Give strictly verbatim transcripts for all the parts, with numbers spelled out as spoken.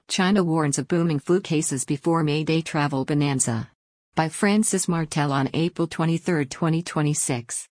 China warns of booming flu cases before May Day travel bonanza. By Francis Martel on April twenty-third, twenty twenty-six.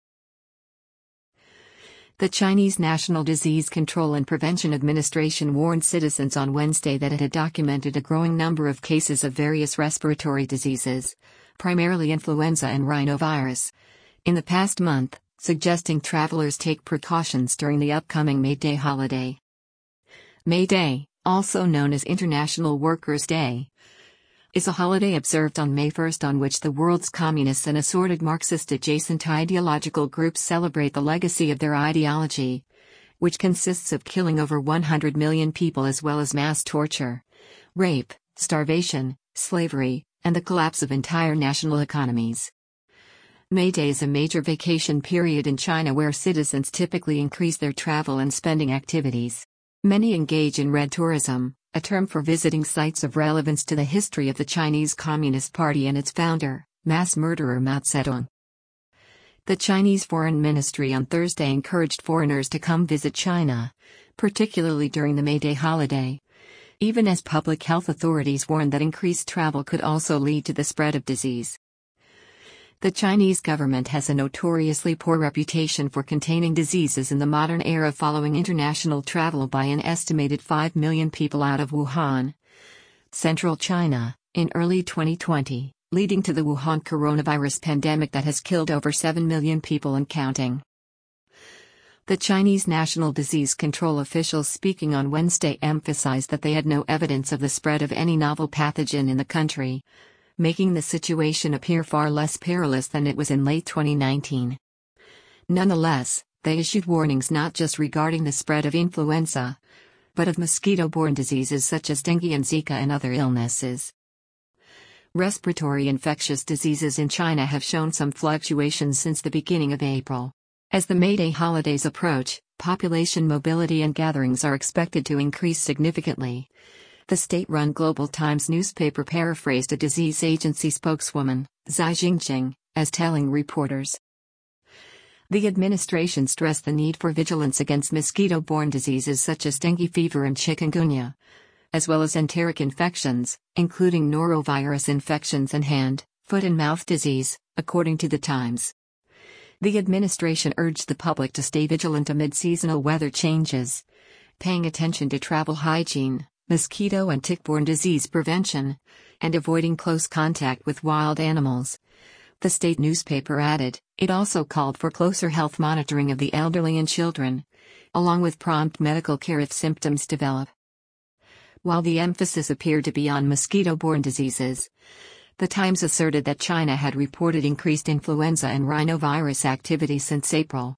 The Chinese National Disease Control and Prevention Administration warned citizens on Wednesday that it had documented a growing number of cases of various respiratory diseases, primarily influenza and rhinovirus, in the past month, suggesting travelers take precautions during the upcoming May Day holiday. May Day, also known as International Workers' Day, is a holiday observed on May first on which the world's communists and assorted Marxist-adjacent ideological groups celebrate the legacy of their ideology, which consists of killing over one hundred million people as well as mass torture, rape, starvation, slavery, and the collapse of entire national economies. May Day is a major vacation period in China where citizens typically increase their travel and spending activities. Many engage in red tourism, a term for visiting sites of relevance to the history of the Chinese Communist Party and its founder, mass murderer Mao Zedong. The Chinese Foreign Ministry on Thursday encouraged foreigners to come visit China, particularly during the May Day holiday, even as public health authorities warned that increased travel could also lead to the spread of disease. The Chinese government has a notoriously poor reputation for containing diseases in the modern era following international travel by an estimated five million people out of Wuhan, central China, in early twenty twenty, leading to the Wuhan coronavirus pandemic that has killed over seven million people and counting. The Chinese National Disease Control officials speaking on Wednesday emphasized that they had no evidence of the spread of any novel pathogen in the country, making the situation appear far less perilous than it was in late twenty nineteen. Nonetheless, they issued warnings not just regarding the spread of influenza, but of mosquito-borne diseases such as dengue and Zika and other illnesses. Respiratory infectious diseases in China have shown some fluctuations since the beginning of April. As the May Day holidays approach, population mobility and gatherings are expected to increase significantly. The state-run Global Times newspaper paraphrased a disease agency spokeswoman, Zai Jingjing, as telling reporters. The administration stressed the need for vigilance against mosquito-borne diseases such as dengue fever and chikungunya, as well as enteric infections, including norovirus infections and hand, foot and mouth disease, according to the Times. The administration urged the public to stay vigilant amid seasonal weather changes, paying attention to travel hygiene, mosquito and tick-borne disease prevention, and avoiding close contact with wild animals. The state newspaper added, it also called for closer health monitoring of the elderly and children, along with prompt medical care if symptoms develop. While the emphasis appeared to be on mosquito-borne diseases, the Times asserted that China had reported increased influenza and rhinovirus activity since April.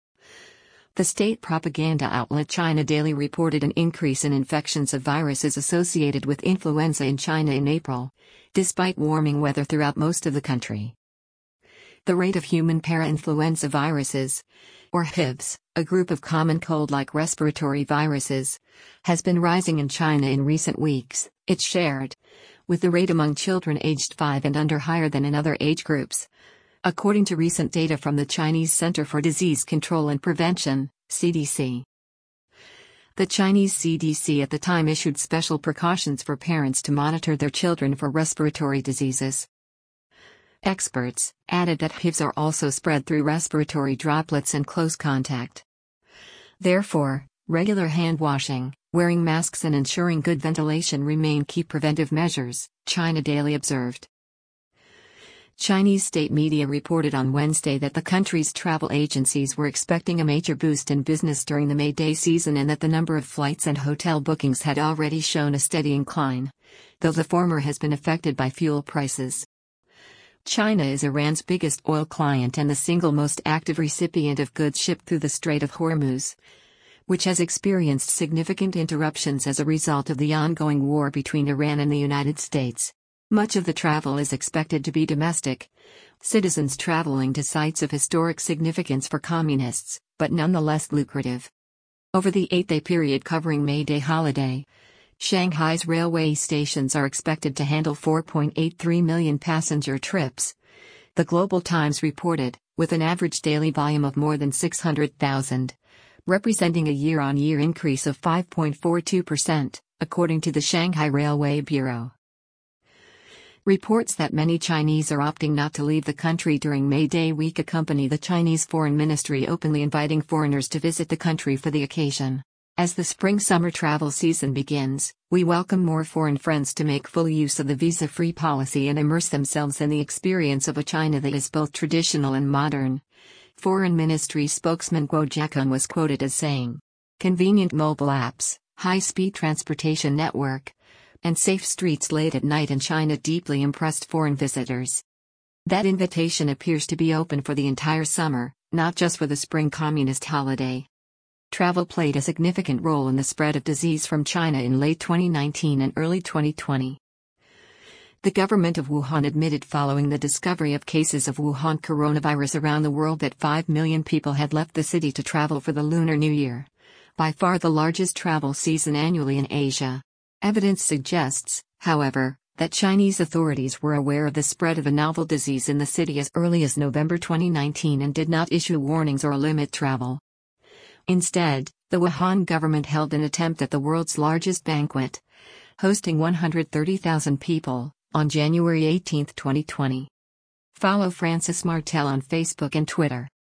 The state propaganda outlet China Daily reported an increase in infections of viruses associated with influenza in China in April, despite warming weather throughout most of the country. The rate of human parainfluenza viruses, or H I Vs, a group of common cold-like respiratory viruses, has been rising in China in recent weeks, it shared, with the rate among children aged five and under higher than in other age groups, according to recent data from the Chinese Center for Disease Control and Prevention, C D C. The Chinese C D C at the time issued special precautions for parents to monitor their children for respiratory diseases. Experts added that H I Vs are also spread through respiratory droplets and close contact. Therefore, regular hand washing, wearing masks and ensuring good ventilation remain key preventive measures, China Daily observed. Chinese state media reported on Wednesday that the country's travel agencies were expecting a major boost in business during the May Day season and that the number of flights and hotel bookings had already shown a steady incline, though the former has been affected by fuel prices. China is Iran's biggest oil client and the single most active recipient of goods shipped through the Strait of Hormuz, which has experienced significant interruptions as a result of the ongoing war between Iran and the United States. Much of the travel is expected to be domestic, citizens traveling to sites of historic significance for communists, but nonetheless lucrative. Over the eight-day period covering May Day holiday, Shanghai's railway stations are expected to handle four point eight three million passenger trips, the Global Times reported, with an average daily volume of more than six hundred thousand, representing a year-on-year increase of five point four two percent, according to the Shanghai Railway Bureau. Reports that many Chinese are opting not to leave the country during May Day week accompany the Chinese Foreign Ministry openly inviting foreigners to visit the country for the occasion. As the spring-summer travel season begins, we welcome more foreign friends to make full use of the visa-free policy and immerse themselves in the experience of a China that is both traditional and modern. Foreign Ministry spokesman Guo Jiakun was quoted as saying, "Convenient mobile apps, high-speed transportation network, and safe streets late at night in China deeply impressed foreign visitors." That invitation appears to be open for the entire summer, not just for the spring communist holiday. Travel played a significant role in the spread of disease from China in late twenty nineteen and early twenty twenty. The government of Wuhan admitted following the discovery of cases of Wuhan coronavirus around the world that five million people had left the city to travel for the Lunar New Year, by far the largest travel season annually in Asia. Evidence suggests, however, that Chinese authorities were aware of the spread of a novel disease in the city as early as November twenty nineteen and did not issue warnings or limit travel. Instead, the Wuhan government held an attempt at the world's largest banquet, hosting one hundred thirty thousand people, on January eighteenth twenty twenty. Follow Francis Martel on Facebook and Twitter.